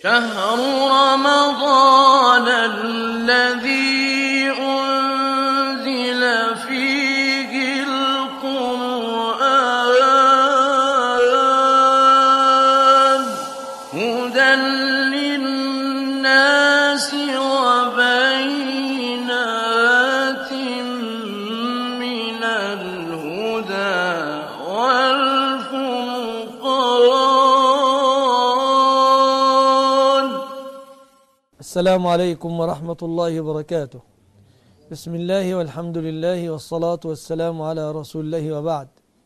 شهر رمضان الذي أنزل فيه القرآن هدى للناس وبينات من الهدى والفرقان. السلام عليكم ورحمة الله وبركاته. بسم الله والحمد لله والصلاة والسلام على رسول الله وبعد.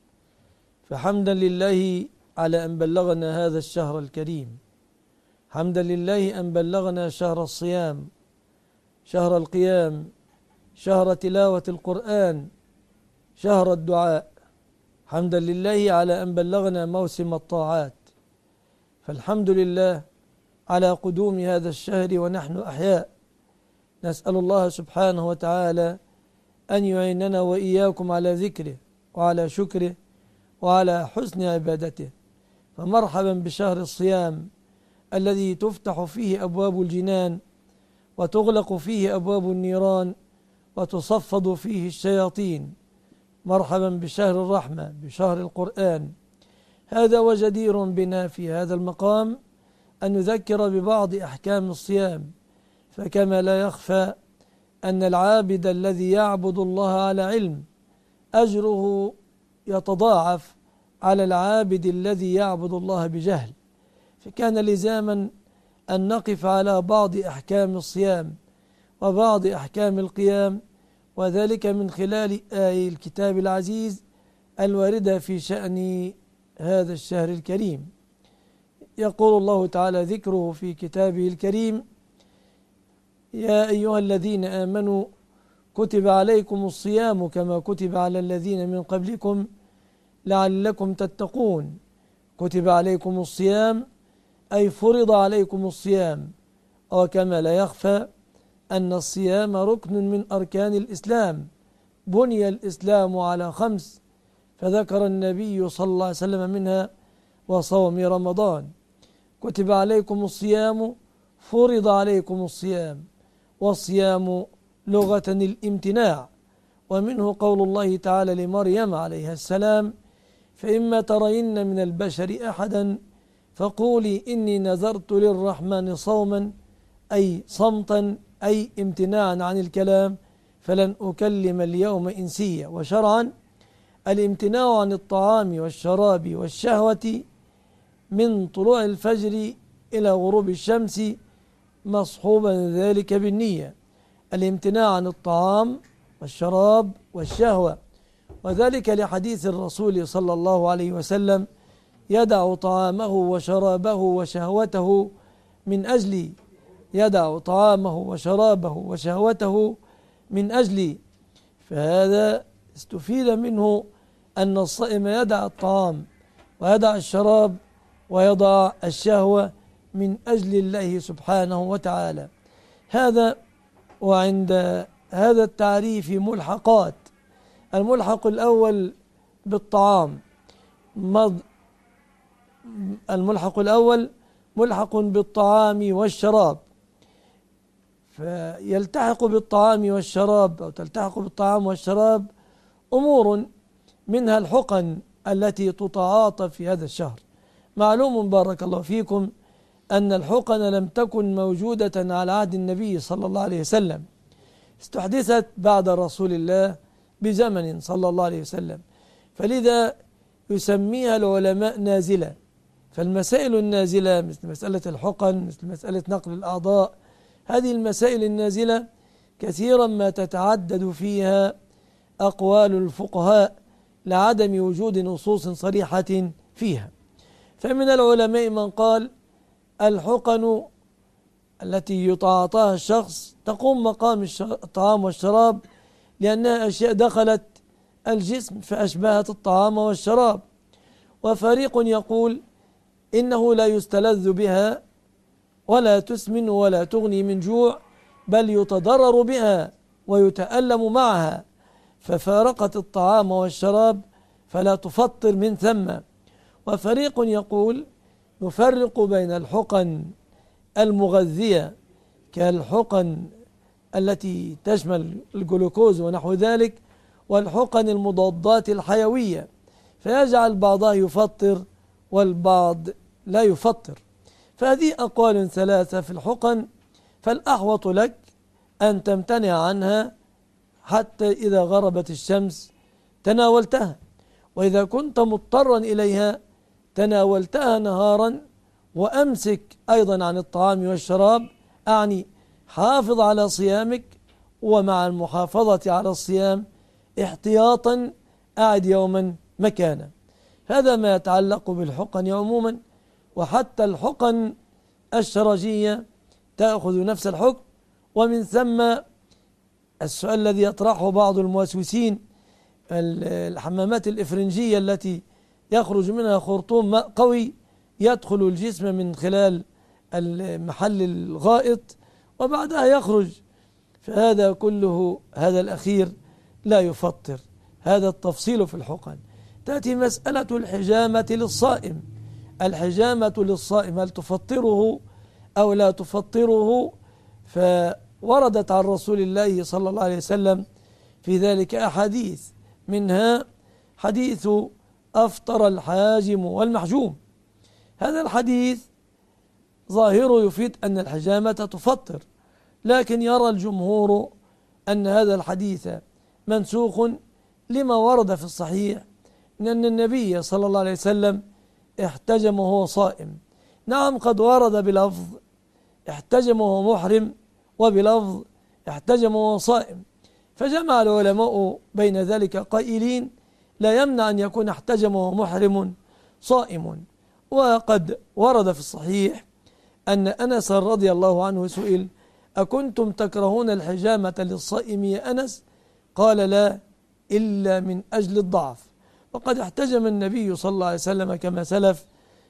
فحمدا لله على أن بلغنا هذا الشهر الكريم، حمدا لله أن بلغنا شهر الصيام، شهر القيام، شهر تلاوة القرآن، شهر الدعاء. حمدا لله على أن بلغنا موسم الطاعات. فالحمد لله على قدوم هذا الشهر ونحن أحياء. نسأل الله سبحانه وتعالى أن يعيننا وإياكم على ذكره وعلى شكره وعلى حسن عبادته. فمرحبا بشهر الصيام الذي تفتح فيه أبواب الجنان وتغلق فيه أبواب النيران وتصفد فيه الشياطين. مرحبا بشهر الرحمة، بشهر القرآن. هذا وجدير بنا في هذا المقام أن نذكر ببعض أحكام الصيام، فكما لا يخفى أن العابد الذي يعبد الله على علم أجره يتضاعف على العابد الذي يعبد الله بجهل، فكان لزاما أن نقف على بعض أحكام الصيام وبعض أحكام القيام، وذلك من خلال آي الكتاب العزيز الواردة في شأن هذا الشهر الكريم. يقول الله تعالى ذكره في كتابه الكريم: يا أيها الذين آمنوا كتب عليكم الصيام كما كتب على الذين من قبلكم لعلكم تتقون. كتب عليكم الصيام أي فرض عليكم الصيام، وكما لا يخفى أن الصيام ركن من أركان الإسلام. بني الإسلام على 5، فذكر النبي صلى الله عليه وسلم منها وصوم رمضان. كتب عليكم الصيام، فرض عليكم الصيام، والصيام لغة الامتناع، ومنه قول الله تعالى لمريم عليها السلام: فإما ترين من البشر أحدا فقولي إني نذرت للرحمن صوما، أي صمتا، أي امتناعا عن الكلام، فلن أكلم اليوم إنسيا. وشرعا الامتناع عن الطعام والشراب والشهوة من طلوع الفجر إلى غروب الشمس، مصحوبا ذلك بالنية. الامتناع عن الطعام والشراب والشهوة، وذلك لحديث الرسول صلى الله عليه وسلم: يدع طعامه وشرابه وشهوته من أجلي، يدع طعامه وشرابه وشهوته من أجلي. فهذا استفيد منه أن الصائم يدع الطعام ويدع الشراب ويضع الشهوة من أجل الله سبحانه وتعالى. هذا. وعند هذا التعريف ملحقات. الملحق الأول بالطعام، الملحق الأول ملحق بالطعام والشراب، فيلتحق بالطعام والشراب أو تلتحق بالطعام والشراب أمور منها الحقن التي تتعاطى في هذا الشهر. معلوم بارك الله فيكم أن الحقن لم تكن موجودة على عهد النبي صلى الله عليه وسلم، استحدثت بعد رسول الله بزمن صلى الله عليه وسلم، فلذا يسميها العلماء نازلة. فالمسائل النازلة مثل مسألة الحقن، مثل مسألة نقل الأعضاء، هذه المسائل النازلة كثيرا ما تتعدد فيها أقوال الفقهاء لعدم وجود نصوص صريحة فيها. فمن العلماء من قال الحقن التي يتعاطاها الشخص تقوم مقام الطعام والشراب، لأنها أشياء دخلت الجسم فأشبهت الطعام والشراب. وفريق يقول إنه لا يستلذ بها ولا تسمن ولا تغني من جوع، بل يتضرر بها ويتألم معها، ففارقت الطعام والشراب فلا تفطر من ثم. وفريق يقول نفرق بين الحقن المغذية كالحقن التي تشمل الجلوكوز ونحو ذلك، والحقن المضادات الحيوية، فيجعل بعضها يفطر والبعض لا يفطر. فهذه أقوال ثلاثة في الحقن، فالأحوط لك أن تمتنع عنها حتى إذا غربت الشمس تناولتها، وإذا كنت مضطرا إليها تناولتها نهارا، وأمسك أيضا عن الطعام والشراب، أعني حافظ على صيامك، ومع المحافظة على الصيام احتياطا أعد يوما مكانا. هذا ما يتعلق بالحقن عموما. وحتى الحقن الشرجية تأخذ نفس الحكم. ومن ثم السؤال الذي يطرحه بعض الموسوسين، الحمامات الإفرنجية التي يخرج منها خرطوم ماء قوي يدخل الجسم من خلال المحل الغائط وبعدها يخرج، فهذا كله، هذا الأخير لا يفطر. هذا التفصيل في الحقن. تأتي مسألة الحجامة للصائم. الحجامة للصائم هل تفطره أو لا تفطره؟ فوردت عن رسول الله صلى الله عليه وسلم في ذلك أحاديث، منها حديث أفطر الحاجم والمحجوم. هذا الحديث ظاهره يفيد أن الحجامة تفطر، لكن يرى الجمهور أن هذا الحديث منسوخ لما ورد في الصحيح من أن النبي صلى الله عليه وسلم احتجم وهو صائم. نعم، قد ورد بلفظ احتجم وهو محرم وبلفظ احتجم وهو صائم، فجمع العلماء بين ذلك قائلين لا يمنع أن يكون احتجم وهو محرم صائم. وقد ورد في الصحيح أن أنس رضي الله عنه سئل: أكنتم تكرهون الحجامة للصائم يا أنس؟ قال: لا، إلا من أجل الضعف. وقد احتجم النبي صلى الله عليه وسلم كما سلف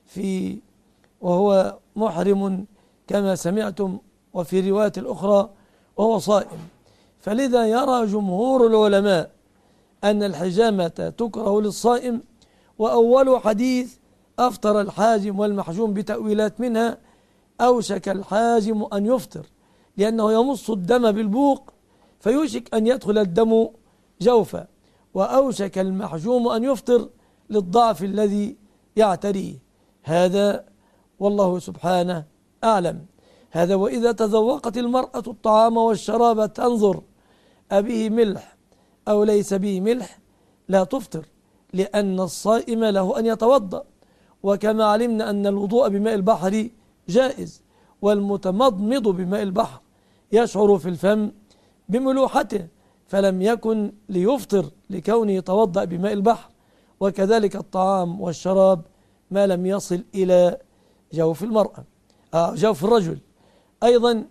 وهو محرم كما سمعتم، وفي رواية الأخرى وهو صائم. فلذا يرى جمهور العلماء أن الحجامة تكره للصائم. وأول حديث أفطر الحاجم والمحجوم بتأويلات، منها أوشك الحاجم أن يفطر لأنه يمص الدم بالبوق فيوشك أن يدخل الدم جوفا، وأوشك المحجوم أن يفطر للضعف الذي يعتريه. هذا والله سبحانه أعلم. هذا. وإذا تذوقت المرأة الطعام والشراب تنظر أبيه ملح أو ليس به ملح لا تفطر، لأن الصائم له أن يتوضأ، وكما علمنا أن الوضوء بماء البحر جائز، والمتمضمض بماء البحر يشعر في الفم بملوحته، فلم يكن ليفطر لكونه يتوضأ بماء البحر. وكذلك الطعام والشراب ما لم يصل إلى جوف المرأة جوف الرجل. أيضا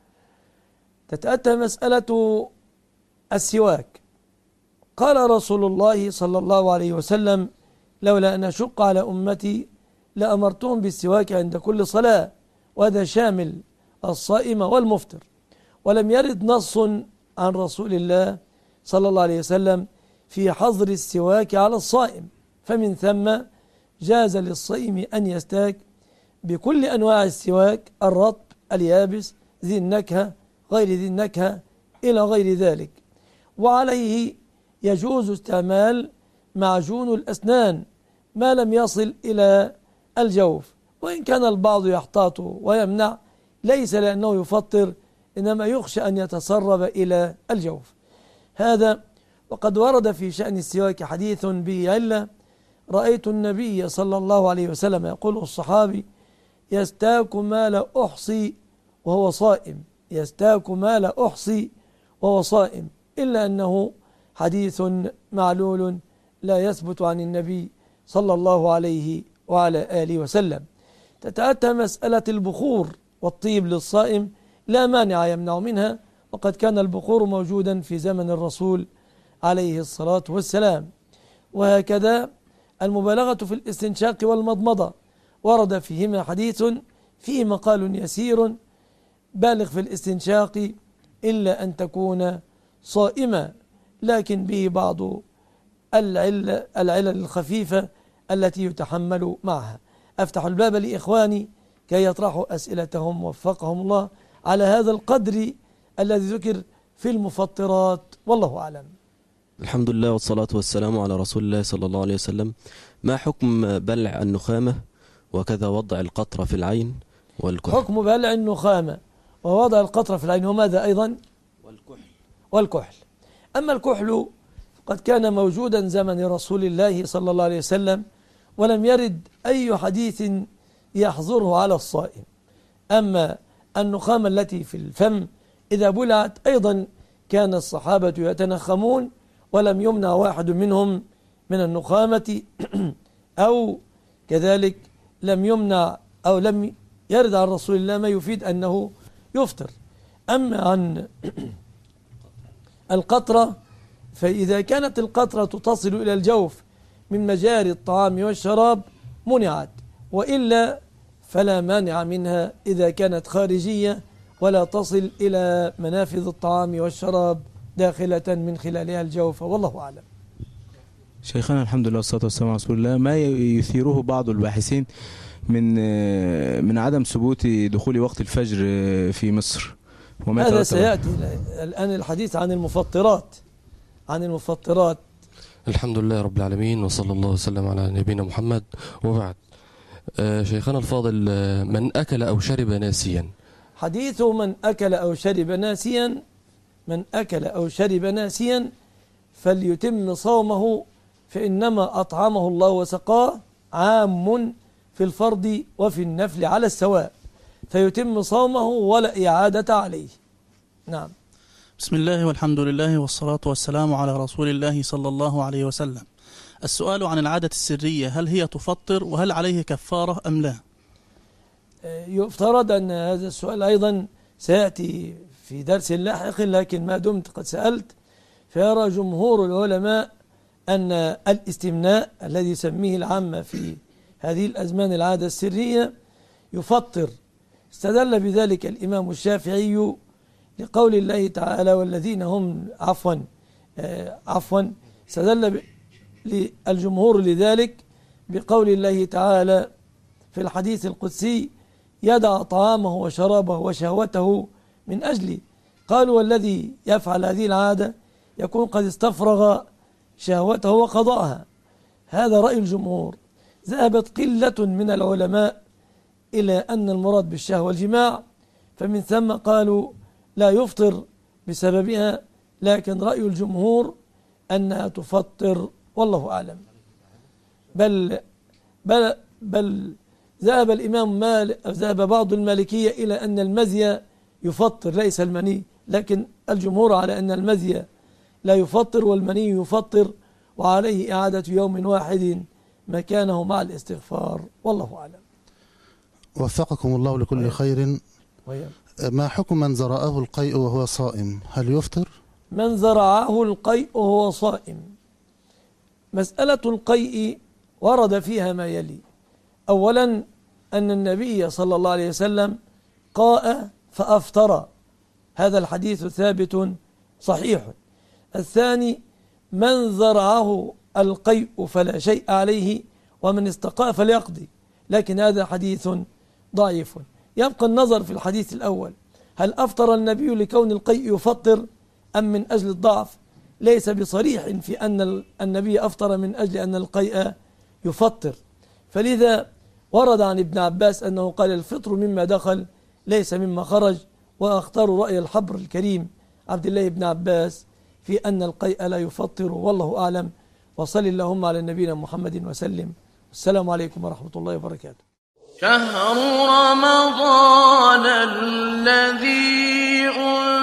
تتأتى مسألة السواك. قال رسول الله صلى الله عليه وسلم: لولا أن أشق على أمتي لأمرتهم بالسواك عند كل صلاة، وهذا شامل الصائم والمفطر. ولم يرد نص عن رسول الله صلى الله عليه وسلم في حظر السواك على الصائم، فمن ثم جاز للصائم أن يستاك بكل أنواع السواك، الرطب، اليابس، ذي النكهة، غير ذي النكهة، إلى غير ذلك. وعليه يجوز استعمال معجون الأسنان ما لم يصل إلى الجوف، وإن كان البعض يحتاط ويمنع، ليس لأنه يفطر، إنما يخشى أن يتسرب إلى الجوف. هذا. وقد ورد في شأن السواك حديث به علة: رأيت النبي صلى الله عليه وسلم، يقول الصحابي: يستاك ما لا أحصي وهو صائم، يستاك ما لا أحصي وهو صائم، إلا أنه حديث معلول لا يثبت عن النبي صلى الله عليه وعلى آله وسلم. تتأتى مسألة البخور والطيب للصائم، لا مانع يمنع منها، وقد كان البخور موجودا في زمن الرسول عليه الصلاة والسلام. وهكذا المبالغة في الاستنشاق والمضمضة ورد فيهما حديث فيه مقال يسير: بالغ في الاستنشاق إلا أن تكون صائما، لكن به بعض العلل الخفيفة التي يتحمل معها. أفتح الباب لإخواني كي يطرحوا أسئلتهم وفقهم الله على هذا القدر الذي ذكر في المفطرات، والله أعلم. الحمد لله والصلاة والسلام على رسول الله صلى الله عليه وسلم. ما حكم بلع النخامة وكذا وضع القطرة في العين والكحل؟ حكم بلع النخامة ووضع القطرة في العين وماذا أيضا؟ والكحل. أما الكحل قد كان موجودا زمن رسول الله صلى الله عليه وسلم، ولم يرد أي حديث يحظره على الصائم. أما النخامة التي في الفم إذا بلعت أيضا كان الصحابة يتنخمون، ولم يمنع واحد منهم من النخامة أو كذلك لم يمنع أو لم يرد عن رسول الله ما يفيد أنه يفطر. أما عن القطرة فإذا كانت القطرة تصل إلى الجوف من مجاري الطعام والشراب منعت، وإلا فلا مانع منها إذا كانت خارجية ولا تصل إلى منافذ الطعام والشراب داخلة من خلالها الجوف، والله أعلم. شيخنا الحمد لله والصلاة والسلام على رسول الله. ما يثيره بعض الباحثين من عدم ثبوت دخول وقت الفجر في مصر، هذا سيأتي الآن الحديث عن المفطرات. الحمد لله رب العالمين، وصلى الله وسلم على نبينا محمد، وبعد. شيخنا الفاضل، من أكل أو شرب ناسيا، حديث من أكل أو شرب ناسيا فليتم صومه، فإنما أطعمه الله وسقاه، عام في الفرض وفي النفل على السواء، فيتم صومه ولا إعادة عليه. نعم. بسم الله والحمد لله والصلاة والسلام على رسول الله صلى الله عليه وسلم. السؤال عن العادة السرية، هل هي تفطر وهل عليه كفارة أم لا؟ يفترض أن هذا السؤال أيضا سيأتي في درس لاحق، لكن ما دمت قد سألت فيرى جمهور العلماء أن الاستمناء الذي يسميه العامة في هذه الأزمان العادة السرية يفطر. استدل بذلك الإمام الشافعي لقول الله تعالى والذين هم استدل الجمهور لذلك بقول الله تعالى في الحديث القدسي يدع طعامه وشرابه وشهوته من أجلي. قالوا والذي يفعل هذه العادة يكون قد استفرغ شهوته وقضاءها. هذا رأي الجمهور. ذهبت قلة من العلماء إلى أن المراد بالشهوة الجماع، فمن ثم قالوا لا يفطر بسببها، لكن رأي الجمهور أنها تفطر، والله أعلم. بل ذهب بعض المالكية إلى أن المذي يفطر ليس المني، لكن الجمهور على أن المذي لا يفطر والمني يفطر، وعليه إعادة يوم واحد مكانه مع الاستغفار، والله أعلم. وفقكم الله لكل خير. ما حكم من زرعه القيء وهو صائم، هل يفطر؟ من زرعه القيء وهو صائم، مسألة القيء ورد فيها ما يلي. أولا أن النبي صلى الله عليه وسلم قاء فأفطر، هذا الحديث ثابت صحيح. الثاني من زرعه القيء فلا شيء عليه ومن استقاء فليقضي، لكن هذا حديث ضعيف. يبقى النظر في الحديث الأول، هل أفطر النبي لكون القيء يفطر أم من أجل الضعف؟ ليس بصريح في أن النبي أفطر من أجل أن القيء يفطر، فلذا ورد عن ابن عباس أنه قال الفطر مما دخل ليس مما خرج، وأختار رأي الحبر الكريم عبد الله بن عباس في أن القيء لا يفطر، والله أعلم. وصل اللهم على نبينا محمد وسلم. السلام عليكم ورحمة الله وبركاته. شهر رمضان الذي